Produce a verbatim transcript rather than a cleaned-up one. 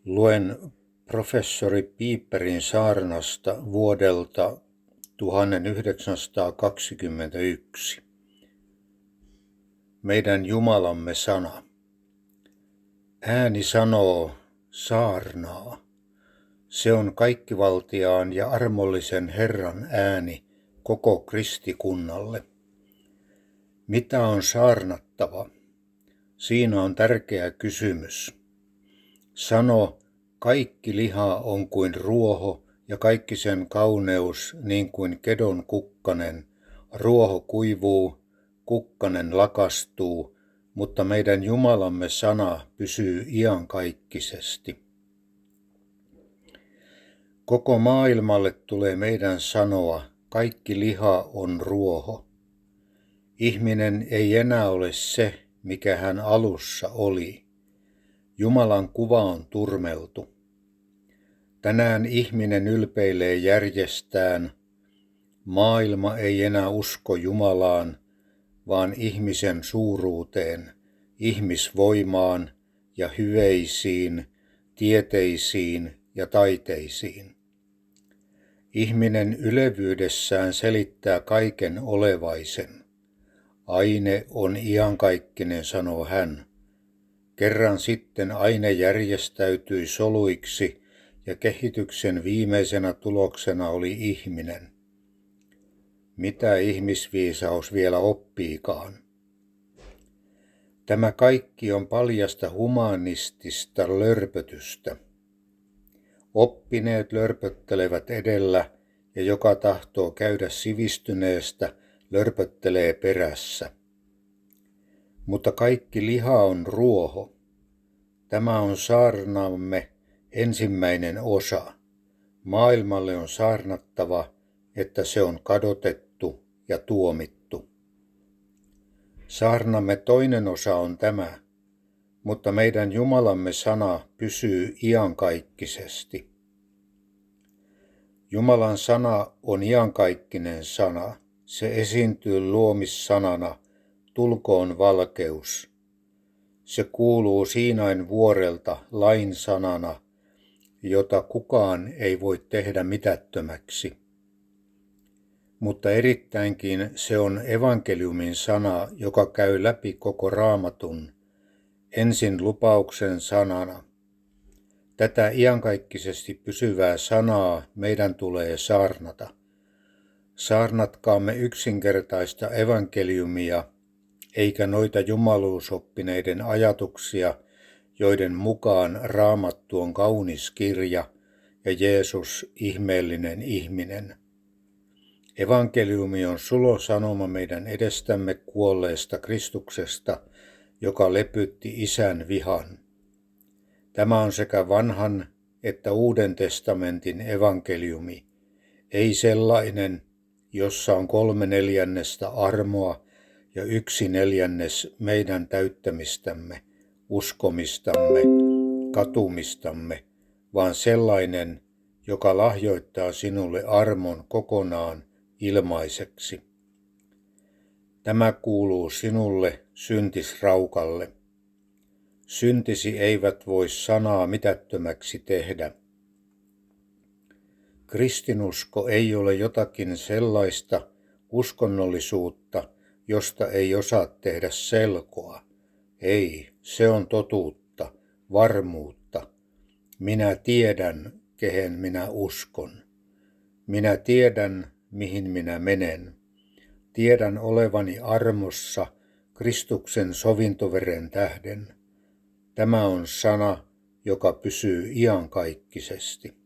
Luen professori Pieperin saarnasta vuodelta tuhatyhdeksänsataakaksikymmentäyksi. Meidän Jumalamme sana. Ääni sanoo, saarnaa. Se on kaikkivaltiaan ja armollisen Herran ääni koko kristikunnalle. Mitä on saarnattava? Siinä on tärkeä kysymys. Sano, kaikki liha on kuin ruoho ja kaikki sen kauneus niin kuin kedon kukkanen. Ruoho kuivuu, kukkanen lakastuu, mutta meidän Jumalamme sana pysyy iankaikkisesti. Koko maailmalle tulee meidän sanoa, kaikki liha on ruoho. Ihminen ei enää ole se, mikä hän alussa oli. Jumalan kuva on turmeltu. Tänään ihminen ylpeilee järjestään. Maailma ei enää usko Jumalaan, vaan ihmisen suuruuteen, ihmisvoimaan ja hyveisiin, tieteisiin ja taiteisiin. Ihminen ylevyydessään selittää kaiken olevaisen. Aine on iankaikkinen, sanoo hän. Kerran sitten aine järjestäytyi soluiksi ja kehityksen viimeisenä tuloksena oli ihminen. Mitä ihmisviisaus vielä oppiikaan? Tämä kaikki on paljasta humanistista lörpötystä. Oppineet lörpöttelevät edellä ja joka tahtoo käydä sivistyneestä lörpöttelee perässä. Mutta kaikki liha on ruoho. Tämä on saarnamme ensimmäinen osa. Maailmalle on saarnattava, että se on kadotettu ja tuomittu. Saarnamme toinen osa on tämä, mutta meidän Jumalamme sana pysyy iankaikkisesti. Jumalan sana on iankaikkinen sana. Se esiintyy luomissanana, tulkoon valkeus. Se kuuluu Siinain vuorelta lain sanana, jota kukaan ei voi tehdä mitättömäksi. Mutta erittäinkin se on evankeliumin sana, joka käy läpi koko Raamatun, ensin lupauksen sanana. Tätä iankaikkisesti pysyvää sanaa meidän tulee saarnata. Saarnatkaamme yksinkertaista evankeliumia, eikä noita jumaluusoppineiden ajatuksia, joiden mukaan Raamattu on kaunis kirja ja Jeesus ihmeellinen ihminen. Evankeliumi on sulo sanoma meidän edestämme kuolleesta Kristuksesta, joka lepytti Isän vihan. Tämä on sekä vanhan että uuden testamentin evankeliumi, ei sellainen, jossa on kolme neljännestä armoa ja yksi neljännes meidän täyttämistämme, uskomistamme, katumistamme, vaan sellainen, joka lahjoittaa sinulle armon kokonaan ilmaiseksi. Tämä kuuluu sinulle, syntisraukalle. Syntisi eivät voi sanaa mitättömäksi tehdä. Kristinusko ei ole jotakin sellaista uskonnollisuutta, josta ei osaa tehdä selkoa. Ei, se on totuutta, varmuutta. Minä tiedän, kehen minä uskon. Minä tiedän, mihin minä menen. Tiedän olevani armossa Kristuksen sovintoveren tähden. Tämä on sana, joka pysyy iankaikkisesti.